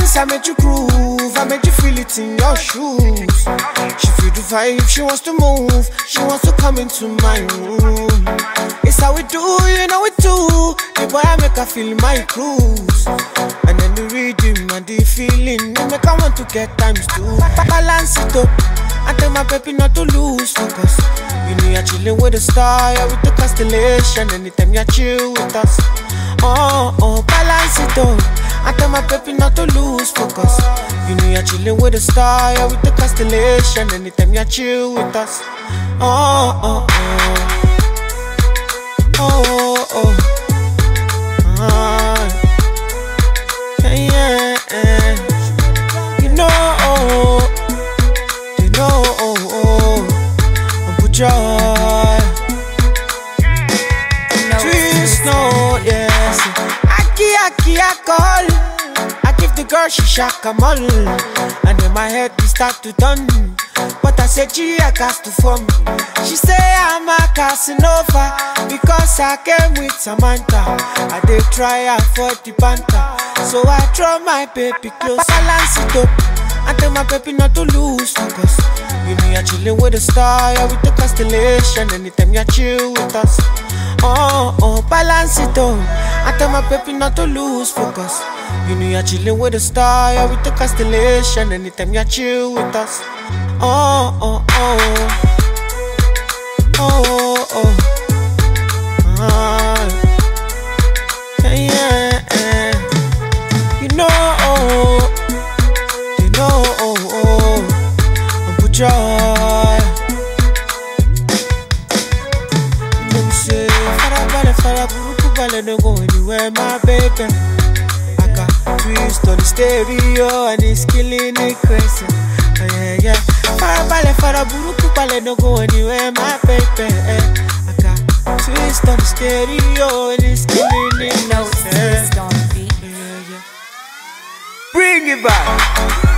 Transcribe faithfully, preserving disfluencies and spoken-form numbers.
Promise I made you groove, I made you feel it in your shoes. She feel the vibe, she wants to move, she wants to come into my room. It's how we do, you know it too. The boy I make her feel my cruise. And then the rhythm and the feeling, they make her want to get times two. Balance it up, I tell my baby not to lose focus. You know you're chilling with the star, yeah, with the constellation. Anytime you chill with us, oh, oh, balance it up. I tell my baby not to lose focus. You know you're chilling with the star, yeah, with the constellation. Anytime you chill with us, oh, oh, oh. Oh, oh, ah, yeah, yeah, yeah. You know, oh, you know, oh, oh, I'm put joy. Twist, no, yes. Aki, aki, I call. I give the girl she shaka mall, and in my head we start to turn. But I said, gee, I got to form. She say I'm a Casanova because I came with Samantha. I did try out for the banter, so I draw my baby close. Balance it up, I tell my baby not to lose focus. You know you're chilling with the star, yeah, with the constellation. Anytime you chill with us, oh, oh, balance it up. I tell my baby not to lose focus. You know you're chilling with the star, yeah, with the constellation. Anytime you chill with us, oh, oh, oh, oh, oh, ah, yeah, yeah, yeah. You know, oh, you know, oh, oh, I'm put joy. You know me say, Farabale, Faraburuku, Bale, don't go anywhere, my baby. I got twist on the stereo and it's killing it crazy. Oh, yeah, yeah. Farabale, Faraburuku, Bale, don't go anywhere, my baby. I got twist on the stereo and it's killing it. No, twist on the beat. Yeah, yeah. Bring it back.